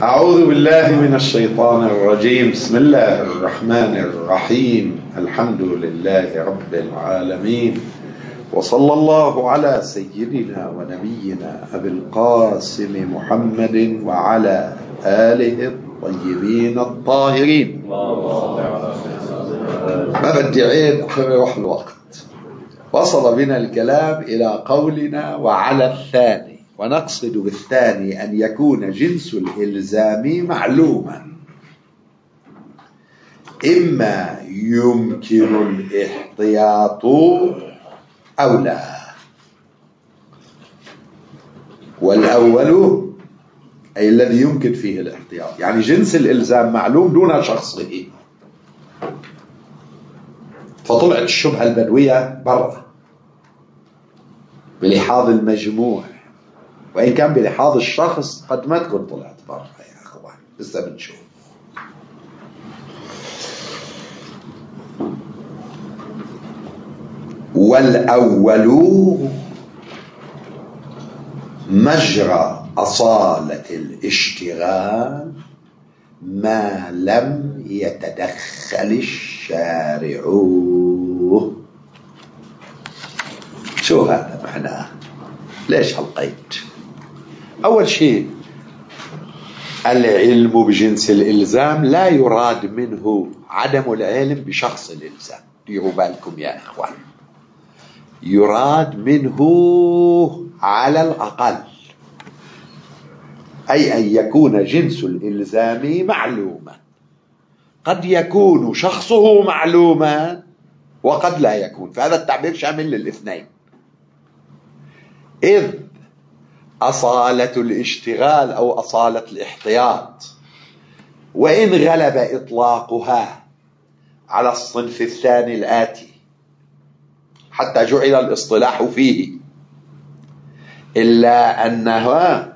أعوذ بالله من الشيطان الرجيم. بسم الله الرحمن الرحيم. الحمد لله رب العالمين، وصلى الله على سيدنا ونبينا أبي القاسم محمد وعلى آله الطيبين الطاهرين. ما بدي عيد يروح الوقت. وصل بنا الكلام إلى قولنا وعلى الثاني، ونقصد بالثاني أن يكون جنس الإلزام معلوما، إما يمكن الاحتياط أو لا. والأول أي الذي يمكن فيه الاحتياط، يعني جنس الإلزام معلوم دون شخصه، فطلعت الشبهة البدوية برا بلحاظ المجموع، وإن كان بلحاظ الشخص قد ما تكون طلعت برا يا أخوان، لسه بنشوف. والأول مجرى أصالة الاشتغال ما لم يتدخل الشارع. شو هذا معناه؟ ليش هالقيد؟ أول شيء العلم بجنس الإلزام لا يراد منه عدم العلم بشخص الإلزام، ديروا بالكم يا إخوان، يراد منه على الأقل أي أن يكون جنس الإلزام معلوما. قد يكون شخصه معلوما وقد لا يكون، فهذا التعبير شامل للاثنين. إذ أصالة الاشتغال أو أصالة الاحتياط وإن غلب إطلاقها على الصنف الثاني الآتي حتى جعل الاصطلاح فيه، إلا أنها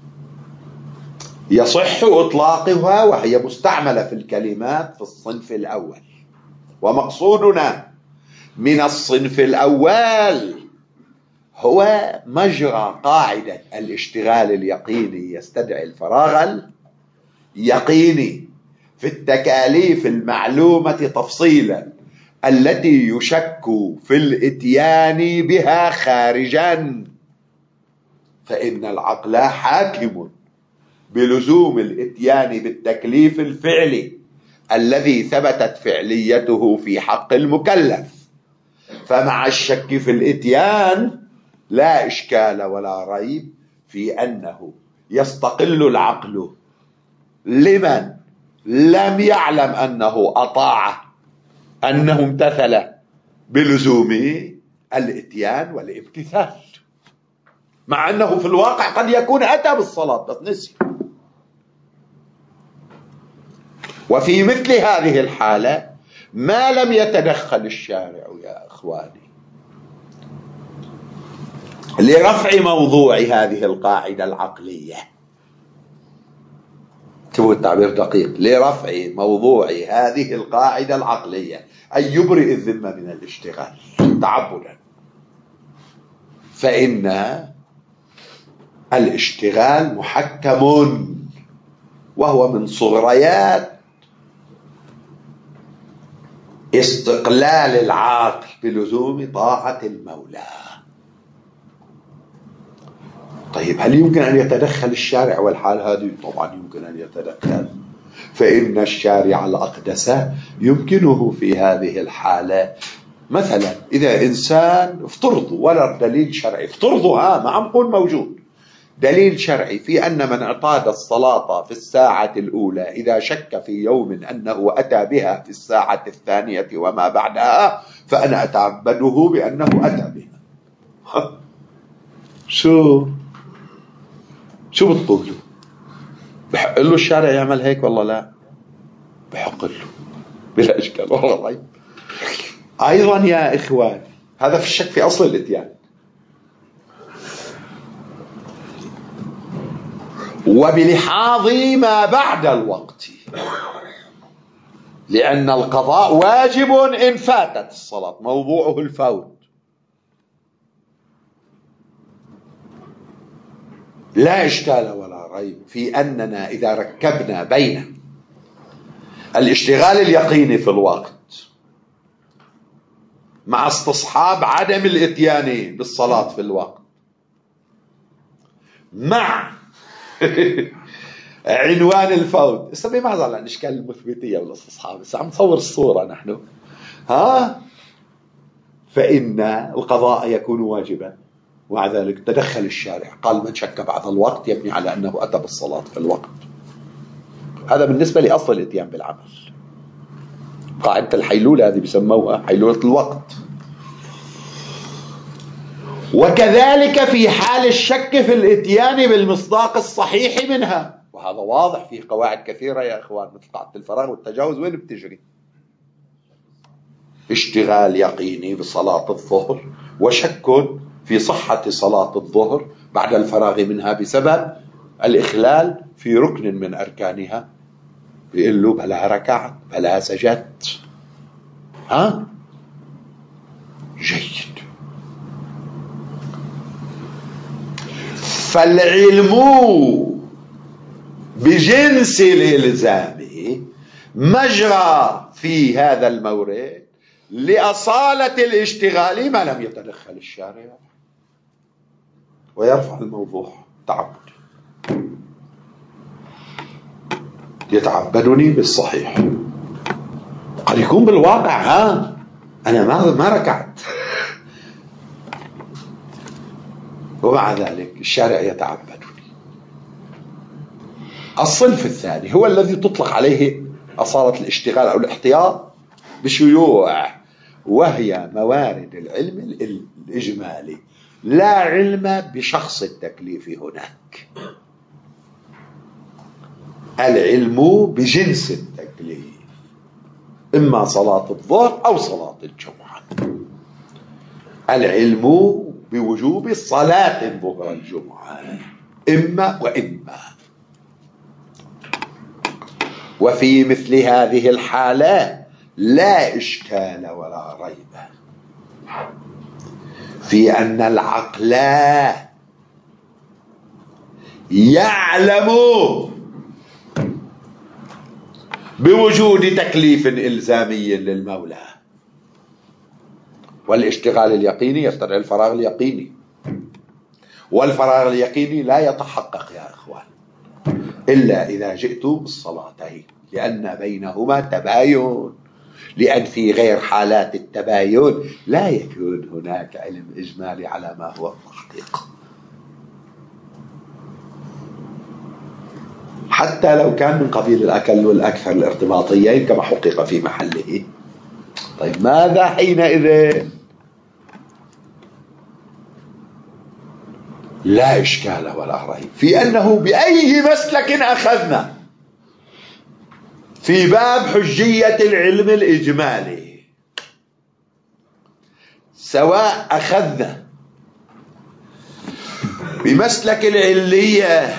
يصح إطلاقها وهي مستعملة في الكلمات في الصنف الأول. ومقصودنا من الصنف الأول هو مجرى قاعدة الاشتغال اليقيني يستدعي الفراغ اليقيني في التكاليف المعلومة تفصيلا التي يشك في الاتيان بها خارجا، فإن العقل حاكم بلزوم الاتيان بالتكليف الفعلي الذي ثبتت فعليته في حق المكلف. فمع الشك في الاتيان لا إشكال ولا ريب في أنه يستقل العقل لمن لم يعلم أنه أطاع، أنه امتثل بلزوم الاتيان والامتثال، مع أنه في الواقع قد يكون أتى بالصلاة بس نسي. وفي مثل هذه الحالة ما لم يتدخل الشارع يا إخواني لرفع موضوع هذه القاعدة العقلية، انتبهوا التعبير دقيق، لرفع موضوع هذه القاعدة العقلية أي يبرئ الذمة من الاشتغال تعبدا، فإن الاشتغال محكم وهو من صغريات استقلال العاقل بلزوم طاعة المولى. طيب هل يمكن أن يتدخل الشارع والحال هذه؟ طبعا يمكن أن يتدخل، فإن الشارع الأقدس يمكنه في هذه الحالة مثلا إذا إنسان افترضوا ولا دليل شرعي، افترضوا ما عم نقول موجود دليل شرعي في أن من اعتاد الصلاة في الساعة الأولى إذا شك في يوم أنه أتى بها في الساعة الثانية وما بعدها فأنا أتعبده بأنه أتى بها. شو بتقولوا؟ بحق له الشارع يعمل هيك والله؟ لا، بحق له بلا إشكال والله ريب. أيضا يا إخوان هذا في الشك في أصل الإتيان. وبلحاظ ما بعد الوقت، لأن القضاء واجب إن فاتت الصلاة، موضوعه الفوت، لا إشكال ولا ريب في أننا إذا ركبنا بين الاشتغال اليقيني في الوقت مع استصحاب عدم الاتيان بالصلاة في الوقت مع عنوان الفوت، استبقى ما زال عن إشكال المثبتية والاستصحاب، بس عم نصور الصورة نحن فإن القضاء يكون واجبا، ومع ذلك تدخل الشارع قال من شك بعد الوقت يبني على أنه أتى بالصلاة في الوقت. هذا بالنسبة لأصل الاتيان بالعمل. قاعدة الحيلولة هذه بيسموها حيلولة الوقت. وكذلك في حال الشك في الاتيان بالمصداق الصحيح منها، وهذا واضح في قواعد كثيرة يا إخوان، مثل قاعدة الفراغ والتجاوز. وين بتجري؟ اشتغال يقيني بصلاة الظهر وشك في صحة صلاة الظهر بعد الفراغ منها بسبب الإخلال في ركن من أركانها، بيقول له بلا ركعت بلا سجدت. جيد. فالعلم بجنس الإلزام مجرى في هذا المورد لأصالة الاشتغال ما لم يتدخل الشارع، ويرفع الموضوع تعبد. يتعبدني بالصحيح، قد يكون بالواقع أنا ما ركعت، ومع ذلك الشارع يتعبدني. الصنف الثاني هو الذي تطلق عليه أصالة الاشتغال أو الاحتياط بشيوع، وهي موارد العلم الإجمالي، لا علم بشخص التكليف هناك. العلم بجنس التكليف، إما صلاة الظهر أو صلاة الجمعة. العلم بوجوب صلاة الظهر والجمعة إما وإما. وفي مثل هذه الحالة لا إشكال ولا ريب في أن العقل يعلم بوجود تكليف إلزامي للمولى، والاشتغال اليقيني يستدعي الفراغ اليقيني، والفراغ اليقيني لا يتحقق يا إخوان إلا إذا جئت بالصلاتين، لأن بينهما تباين، لأن في غير حالات التباين لا يكون هناك علم إجمالي على ما هو التحقيق، حتى لو كان من قبيل الأقل والأكثر الارتباطيين كما حقق في محله. طيب ماذا حينئذ؟ لا إشكال ولا ريب في أنه بأي مسلك أخذنا في باب حجية العلم الإجمالي، سواء أخذنا بمسلك العلية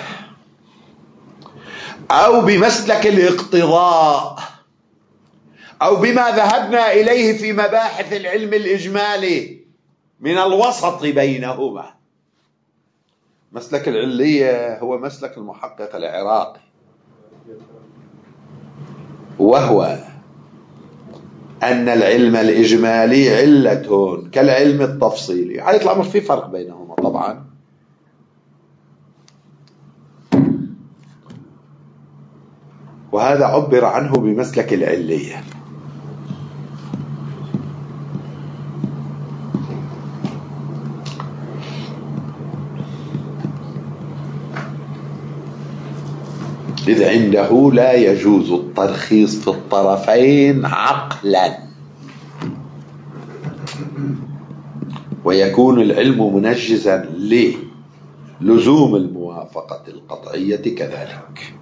أو بمسلك الاقتضاء أو بما ذهبنا إليه في مباحث العلم الإجمالي من الوسط بينهما. مسلك العلية هو مسلك المحقق العراقي، وهو أن العلم الإجمالي علة كالعلم التفصيلي. على الأمر في فرق بينهما طبعا، وهذا عبر عنه بمسلك العلية. إذ عنده لا يجوز الترخيص في الطرفين عقلا، ويكون العلم منجزا للزوم الموافقة القطعية كذلك.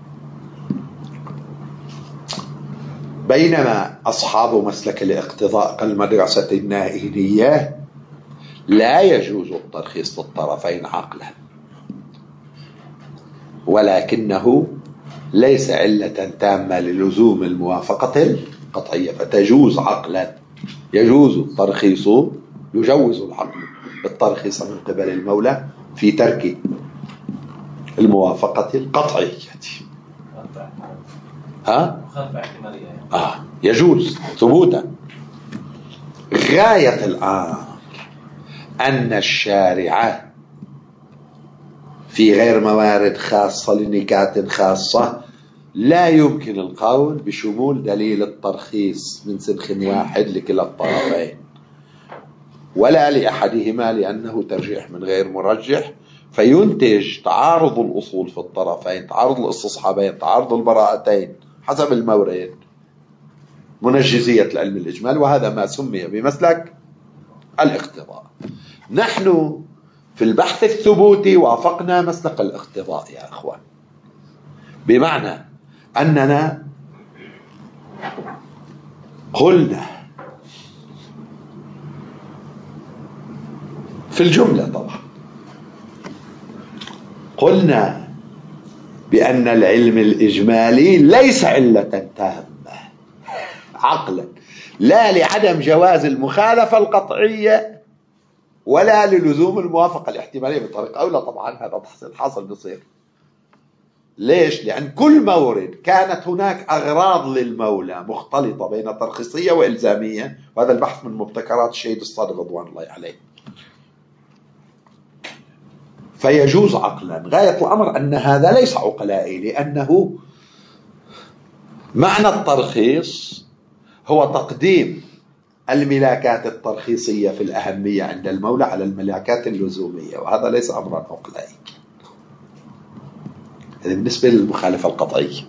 بينما أصحاب مسلك الاقتضاء كالمدرسة النائينية لا يجوز الترخيص في الطرفين عقلا، ولكنه ليس علة تامة للزوم الموافقة القطعية، فتجوز عقلا، يجوز الترخيص، يجوز العقل الترخيص من قبل المولى في ترك الموافقة القطعية. مخالفة احتمالية يجوز ثبوتا. غاية الأمر أن الشارع في غير موارد خاصة لنكات خاصة لا يمكن القول بشمول دليل الترخيص من سنخ واحد لكلا الطرفين ولا لأحدهما، لأنه ترجيح من غير مرجح، فينتج تعارض الأصول في الطرفين، تعارض الاستصحابين، تعارض البراءتين حسب المورد، منجزية العلم الإجمال، وهذا ما سمي بمسلك الاقتضاء. نحن في البحث الثبوتي وافقنا مسلك الاقتضاء يا أخوان، بمعنى أننا قلنا في الجملة طبعا قلنا بأن العلم الإجمالي ليس علة تامة عقلا، لا لعدم جواز المخالفة القطعية ولا للزوم الموافقة الاحتمالية بطريقة أولى. طبعا هذا تحصيل حاصل بصير. ليش؟ لأن كل مورد كانت هناك أغراض للمولى مختلطة بين ترخيصية وإلزامية، وهذا البحث من مبتكرات الشهيد الصادق رضوان الله عليه. فيجوز عقلا. غاية الأمر أن هذا ليس عقلائي، لأنه معنى الترخيص هو تقديم الملاكات الترخيصية في الأهمية عند المولى على الملاكات اللزومية، وهذا ليس أمرا عقلائي. هذا بالنسبة للمخالفة القطعية.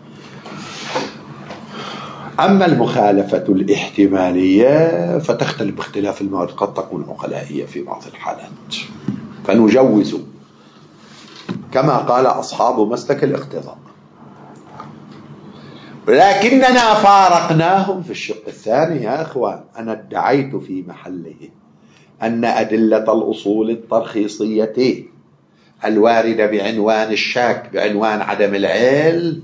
أما المخالفة الاحتمالية فتختلف باختلاف المواد، قد تكون عقلائية في بعض الحالات، فنجوز كما قال أصحاب مسلك الاقتضاء، لكننا فارقناهم في الشق الثاني يا أخوان. أنا ادعيت في محله أن أدلة الأصول الترخيصية الواردة بعنوان الشك، بعنوان عدم العلم،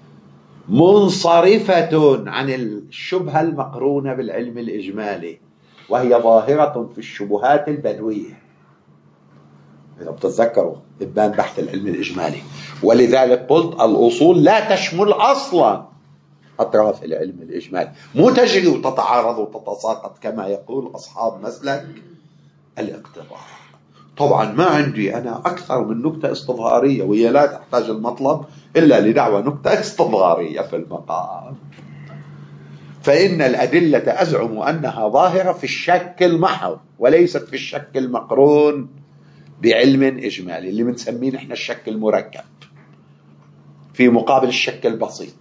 منصرفة عن الشبهة المقرونة بالعلم الإجمالي، وهي ظاهرة في الشبهات البدوية إذا بتتذكروا إبان بحث العلم الإجمالي. ولذلك قلت الأصول لا تشمل أصلا أطراف العلم الإجمالي، مو تجري وتتعارض وتتساقط كما يقول أصحاب مسلك الاقتضاء. طبعا ما عندي أنا أكثر من نكتة استظهارية، وهي لا تحتاج المطلب إلا لدعوة نكتة استظهارية في المقام. فإن الأدلة أزعم أنها ظاهرة في الشك المحض وليست في الشك المقرون بعلم إجمالي، اللي بنسميه نحن الشك المركب، في مقابل الشك البسيط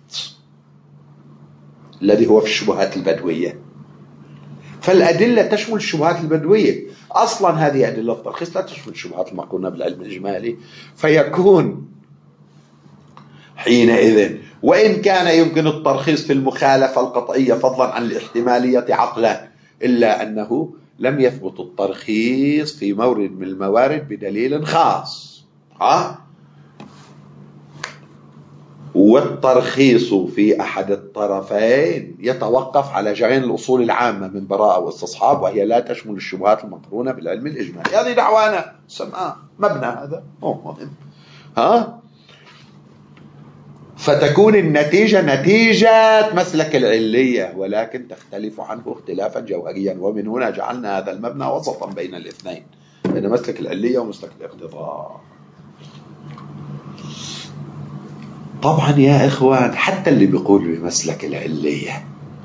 الذي هو في الشبهات البدوية. فالأدلة تشمل الشبهات البدوية أصلا، هذه أدلة الترخيص لا تشمل الشبهات المقرونة بالعلم الإجمالي. فيكون حينئذ وإن كان يمكن الترخيص في المخالفة القطعية فضلا عن الاحتمالية عقلا، إلا أنه لم يثبت الترخيص في مورد من الموارد بدليل خاص. والترخيص في أحد الطرفين يتوقف على جرين الأصول العامة من براءة واستصحاب، وهي لا تشمل الشبهات المقرونة بالعلم الإجمالي. هذه دعوانا سمعها مبنى هذا مهم. فتكون النتيجة نتيجة مسلك العلية، ولكن تختلف عنه اختلافا جوهريا. ومن هنا جعلنا هذا المبنى وسطا بين الاثنين، بين مسلك العلية ومسلك الاقتضاء. طبعا يا إخوان حتى اللي بيقول بمسلك العلية،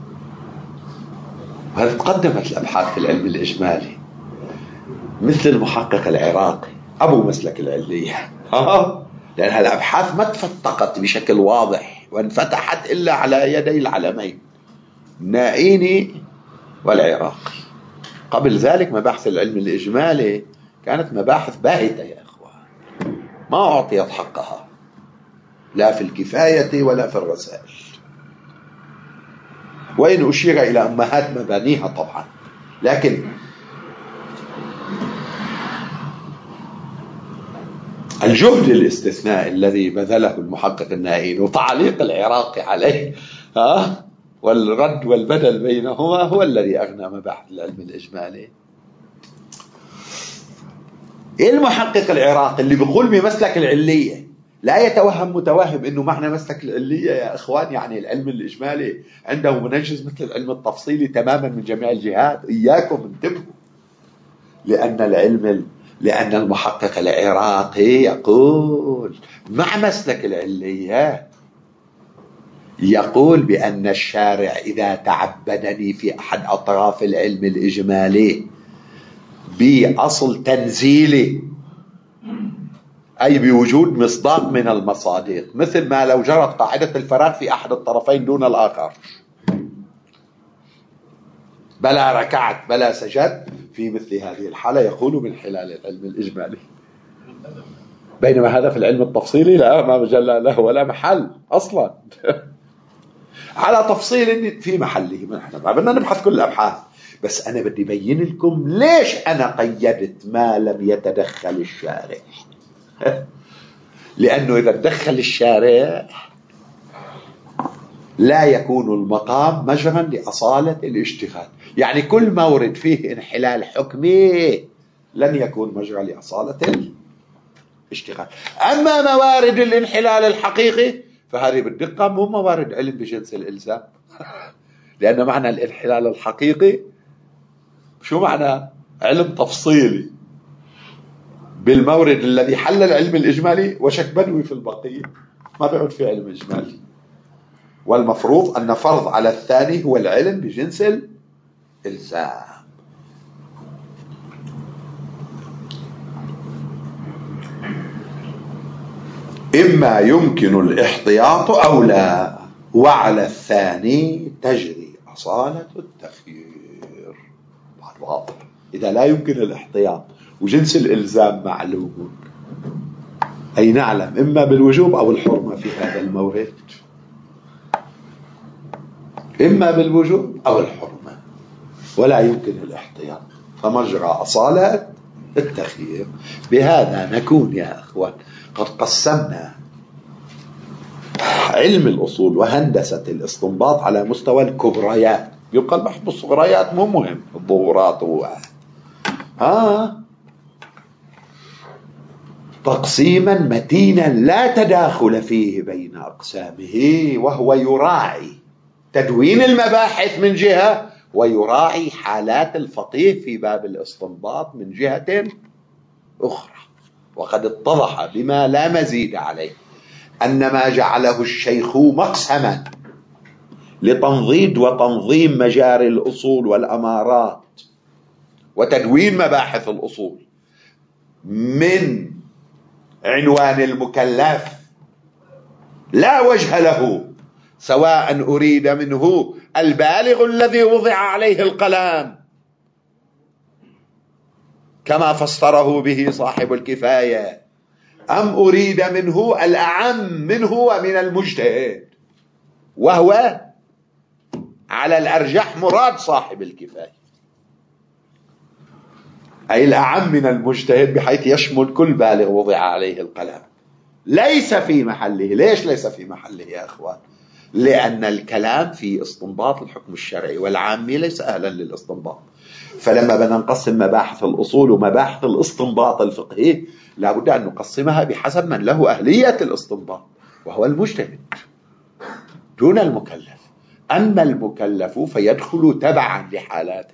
وهذا تقدمت الأبحاث في العلم الإجمالي مثل المحقق العراقي أبو مسلك العلية، لأن هالأبحاث ما تفتقت بشكل واضح وانفتحت إلا على يدي العلمين النائيني والعراقي. قبل ذلك مباحث العلم الإجمالي كانت مباحث باهتة يا إخوان، ما أعطيت حقها لا في الكفاية ولا في الرسائل، وإن أشير إلى أمهات مبانيها طبعا. لكن الجهد الاستثنائي الذي بذله المحقق النائين وتعليق العراقي عليه والرد والبدل بينهما هو الذي أغنى مباحث العلم الإجمالي. المحقق العراقي اللي بيقول بمسلك العلية لا يتوهم متوهم أنه معنى مسلك العلية يا إخوان يعني العلم الإجمالي عنده منجز مثل العلم التفصيلي تماما من جميع الجهات. إياكم انتبهوا، لأن المحقق العراقي يقول مع مسلك العلية، يقول بأن الشارع إذا تعبدني في أحد أطراف العلم الإجمالي بأصل تنزيلي، أي بوجود مصداق من المصادق، مثل ما لو جرت قاعدة الفراغ في أحد الطرفين دون الآخر، بلا ركعت بلا سجد، في مثل هذه الحالة يقول من خلال العلم الإجمالي. بينما هذا في العلم التفصيلي لا ما مجال له ولا محل أصلا على تفصيل في محله. نحن ما بدنا نبحث كل الأبحاث، بس أنا بدي بيّن لكم ليش أنا قيدت ما لم يتدخل الشارع. لأنه إذا تدخل الشارع لا يكون المقام مجرا لأصالة الاشتغال، يعني كل مورد فيه انحلال حكمي لن يكون مجرى لأصالة الاشتغال. أما موارد الانحلال الحقيقي فهذه بالدقة مو موارد علم بجنس الإلزام. لأن معنى الانحلال الحقيقي شو معنى؟ علم تفصيلي بالمورد الذي حل العلم الإجمالي وشك بدوي في البقية، ما بيعود في علم إجمالي. والمفروض أن فرض على الثاني هو العلم بجنس الإلزام. إما يمكن الاحتياط أو لا، وعلى الثاني تجري أصالة التخيير. واضح. إذا لا يمكن الاحتياط وجنس الإلزام معلوم، أي نعلم إما بالوجوب أو الحرمة في هذا المورد، إما بالوجوب أو الحرمة، ولا يمكن الاحتياط، فمجرى أصالة التخيير. بهذا نكون يا أخوان قد قسمنا علم الأصول وهندسة الاستنباط على مستوى الكبريات. يبقى البحث بالصغريات مو مهم، الظهورات تقسيما متينا لا تداخل فيه بين أقسامه، وهو يراعي تدوين المباحث من جهة، ويراعي حالات الفقيه في باب الاستنباط من جهة أخرى. وقد اتضح بما لا مزيد عليه أن ما جعله الشيخ مقسما لتنضيد وتنظيم مجاري الأصول والأمارات وتدوين مباحث الأصول من عنوان المكلف لا وجه له، سواء أريد منه البالغ الذي وضع عليه القلم كما فسره به صاحب الكفاية، أم أريد منه الأعم منه ومن المجتهد، وهو على الأرجح مراد صاحب الكفاية، أي الأعم من المجتهد بحيث يشمل كل بالغ وضع عليه القلم. ليس في محله. ليش ليس في محله يا أخوان؟ لأن الكلام في استنباط الحكم الشرعي والعامي ليس أهلا للاستنباط. فلما بدنا نقسم مباحث الأصول ومباحث الاستنباط الفقهي لابد أن نقسمها بحسب من له أهلية الاستنباط، وهو المجتهد دون المكلف. أما المكلف فيدخل تبعا لحالات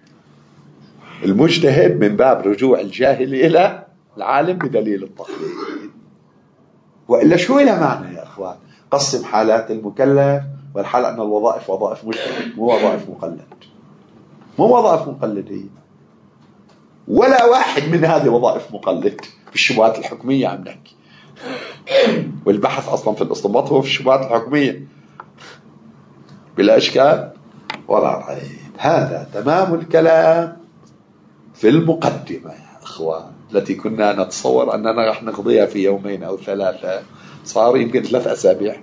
المجتهد من باب رجوع الجاهل إلى العالم بدليل التقليد. وإلا شو إلى معنى يا أخوان قسم حالات المكلف والحال أن الوظائف وظائف مجتهد مو وظائف مقلد، مو وظائف مقلدية، ولا واحد من هذه وظائف مقلد. في الشبهات الحكمية عم نحكي، والبحث أصلا في الاستنباط هو في الشبهات الحكمية بلا إشكال ولا ريب. هذا تمام الكلام في المقدمة يا أخوان التي كنا نتصور أننا رح نقضيها في يومين أو ثلاثة، صار يمكن 3 أسابيع،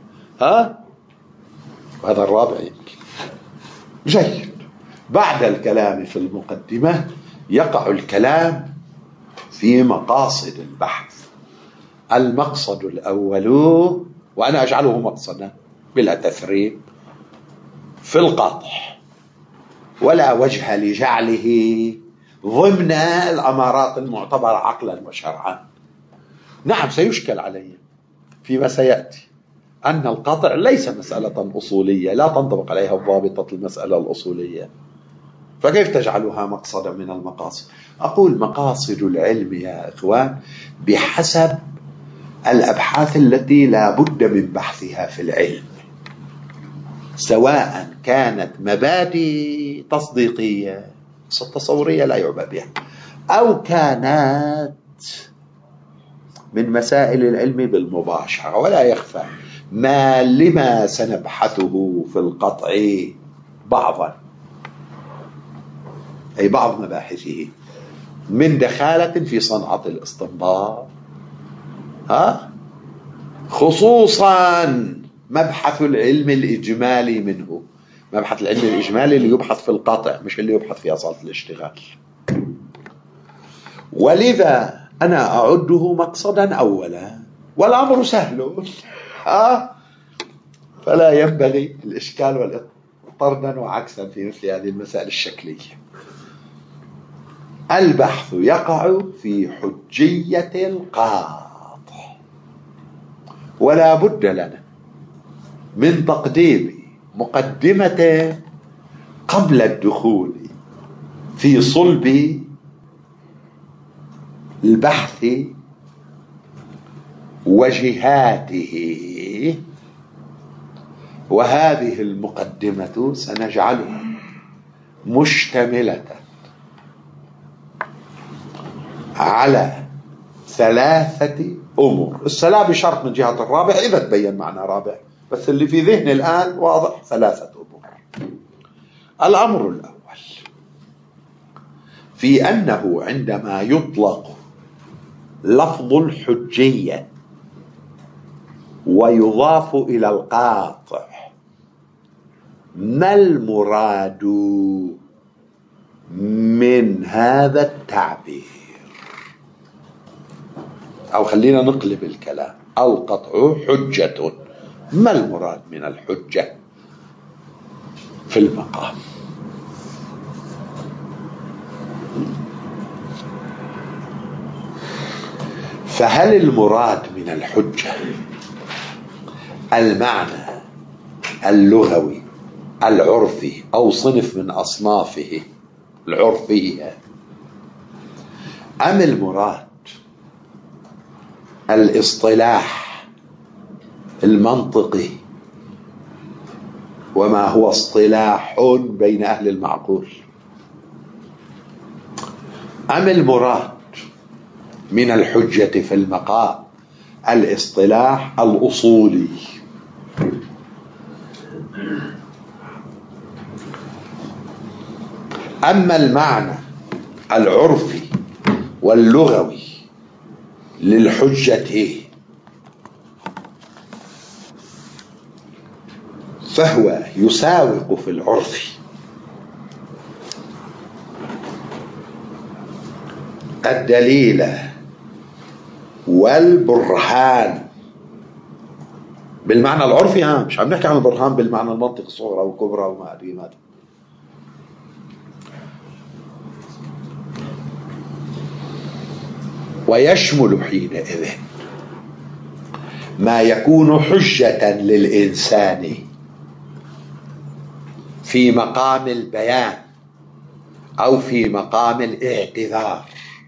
وهذا الرابع يمكن. جيد. بعد الكلام في المقدمة يقع الكلام في مقاصد البحث. المقصد الأول، وأنا أجعله مقصدا بلا تثريب، في القطع، ولا وجه لجعله ضمن الأمارات المعتبرة عقلا وشرعا. نعم سيشكل علي، فيما سيأتي أن القطع ليس مسألة أصولية لا تنطبق عليها ضابطة المسألة الأصولية، فكيف تجعلها مقصدا من المقاصد؟ أقول مقاصد العلم يا إخوان بحسب الأبحاث التي لا بد من بحثها في العلم، سواء كانت مبادئ تصديقية تصورية لا يعبأ بها، أو كانت من مسائل العلم بالمباشرة. ولا يخفى ما لما سنبحثه في القطع بعضا، أي بعض مباحثه من دخالة في صنعة الاستنباط، خصوصا مبحث العلم الإجمالي منه. مبحث العلم الإجمالي اللي يبحث في القطع، مش اللي يبحث في أصالة الاشتغال. ولذا أنا أعده مقصدا أولا، والأمر سهل، فلا ينبغي الإشكال والطردا وعكسا في مثل هذه المسائل الشكلية. البحث يقع في حجية القاطع، ولا بد لنا من تقديم مقدمة قبل الدخول في صلب البحث وجهاته، وهذه المقدمة سنجعلها مشتملة على 3 أمور. السلام بشرط من جهة الرابع إذا تبين معنى رابع، بس اللي في ذهني الآن واضح 3 أمور. الأمر الأول في أنه عندما يطلق لفظ الحجية ويضاف إلى القاطع، ما المراد من هذا التعبير؟ أو خلينا نقلب الكلام، القطع حجة، ما المراد من الحجة في المقام؟ فهل المراد من الحجة المعنى اللغوي العرفي أو صنف من أصنافه العرفية، أم المراد الاصطلاح المنطقي وما هو اصطلاح بين أهل المعقول، أم المراد من الحجة في المقام الاصطلاح الأصولي؟ أما المعنى العرفي واللغوي للحجة فهو يساوق في العرف الدليل والبرهان بالمعنى العرفي، مش عم نحكي عن البرهان بالمعنى المنطق الصغرى والكبرى وما أدري ماذا. ويشمل حينئذ ما يكون حجة للإنسان في مقام البيان أو في مقام الاعتذار،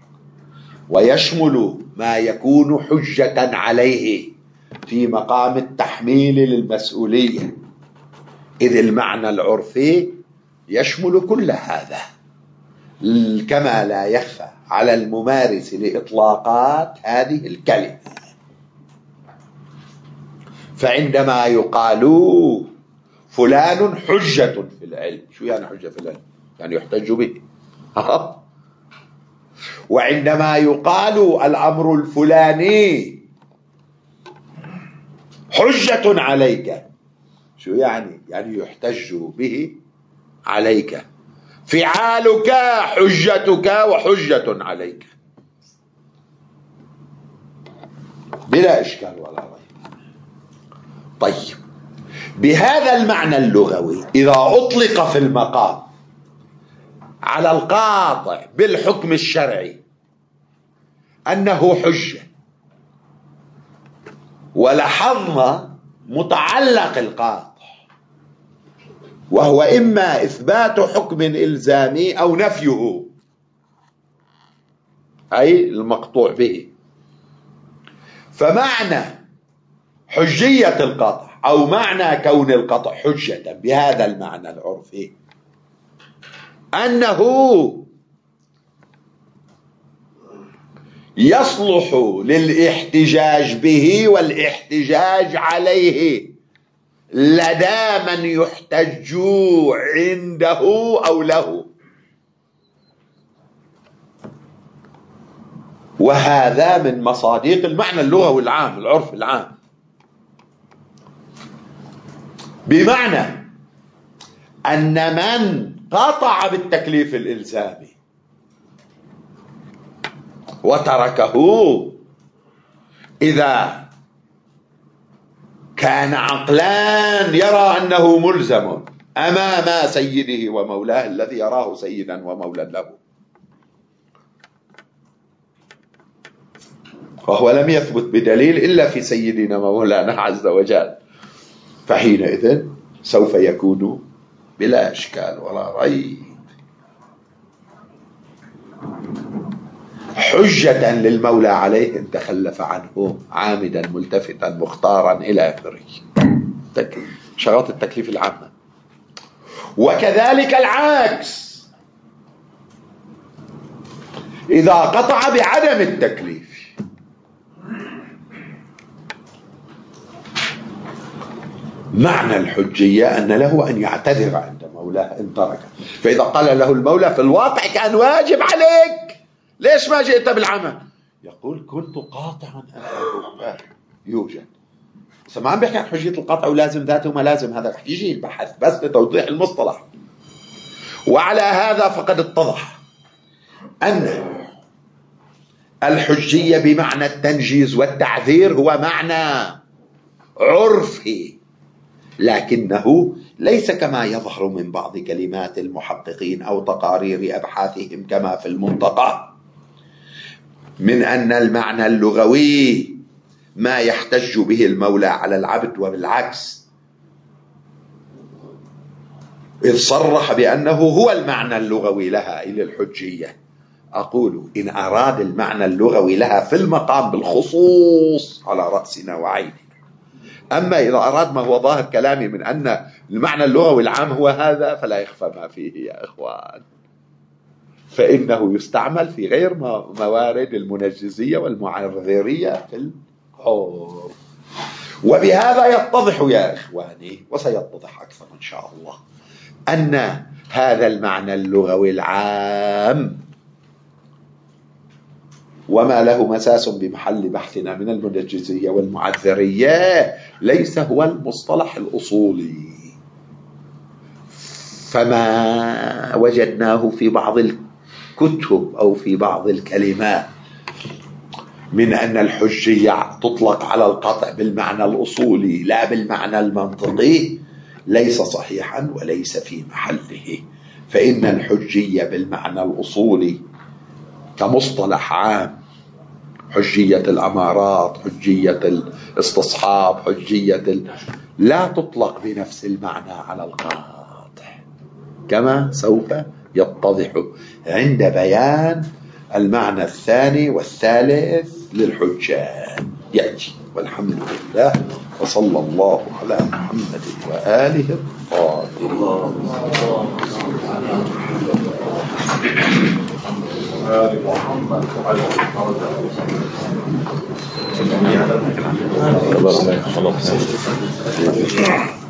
ويشمل ما يكون حجة عليه في مقام التحميل للمسؤولية، إذ المعنى العرفي يشمل كل هذا، كما لا يخفى على الممارس لإطلاقات هذه الكلمة. فعندما يقال فلان حجة في العلم، شو يعني حجة في العلم؟ يعني يحتج به. وعندما يقال الأمر الفلاني حجة عليك، شو يعني؟ يعني يحتج به عليك، فعالك حجتك وحجة عليك بلا إشكال ولا ريب. طيب، بهذا المعنى اللغوي إذا أطلق في المقام على القاطع بالحكم الشرعي أنه حجة، ولاحظنا متعلق القاطع، وهو إما إثبات حكم إلزامي أو نفيه، أي المقطوع به. فمعنى حجية القطع أو معنى كون القطع حجة بهذا المعنى العرفي أنه يصلح للاحتجاج به والاحتجاج عليه لدى من يحتج عنده أو له، وهذا من مصادق المعنى اللغوي العام العرف العام، بمعنى أن من قطع بالتكليف الإلزامي وتركه إذا كان عقلان يرى أنه ملزم أمام سيده ومولاه الذي يراه سيدا ومولا له، وهو لم يثبت بدليل إلا في سيدنا مولانا عز وجل، فحينئذ سوف يكون بلا إشكال ولا ريب حجة للمولى عليه إن تخلف عنه عامدا ملتفتا مختارا إلى آخره، شرط التكليف العامة. وكذلك العكس إذا قطع بعدم التكليف، معنى الحجية أن له أن يعتذر عند مولاه إن تركه. فإذا قال له المولى في الواقع كان واجب عليك، ليش ما جئت بالعمل؟ يقول كنت قاطعا أنا يوجد. ما عم بيحكي عن حجية القطع ولازم ذاته وما لازم، هذا يجي البحث بس لتوضيح المصطلح. وعلى هذا فقد اتضح أن الحجية بمعنى التنجيز والتعذير هو معنى عرفي، لكنه ليس كما يظهر من بعض كلمات المحققين أو تقارير أبحاثهم كما في المنطقة من أن المعنى اللغوي ما يحتج به المولى على العبد، وبالعكس إذ صرح بأنه هو المعنى اللغوي لها إلى الحجية. أقول إن أراد المعنى اللغوي لها في المقام بالخصوص على رأسنا وعيننا، أما إذا أراد ما هو ظاهر كلامي من أن المعنى اللغوي العام هو هذا فلا يخفى ما فيه يا إخوان، فإنه يستعمل في غير موارد المنجزية والمعذرية في العرف. وبهذا يتضح يا إخواني، وسيتضح أكثر إن شاء الله، أن هذا المعنى اللغوي العام وما له مساس بمحل بحثنا من المنجزية والمعذرية ليس هو المصطلح الأصولي. فما وجدناه في بعض الكتب أو في بعض الكلمات من أن الحجية تطلق على القطع بالمعنى الأصولي لا بالمعنى المنطقي ليس صحيحا وليس في محله. فإن الحجية بالمعنى الأصولي كمصطلح عام، حجية الأمارات، حجية الاستصحاب، لا تطلق بنفس المعنى على القاطع، كما سوف يتضح عند بيان المعنى الثاني والثالث للحجة يأتي. والحمد لله، وصلى الله على محمد وآله الطاهرين. خلاص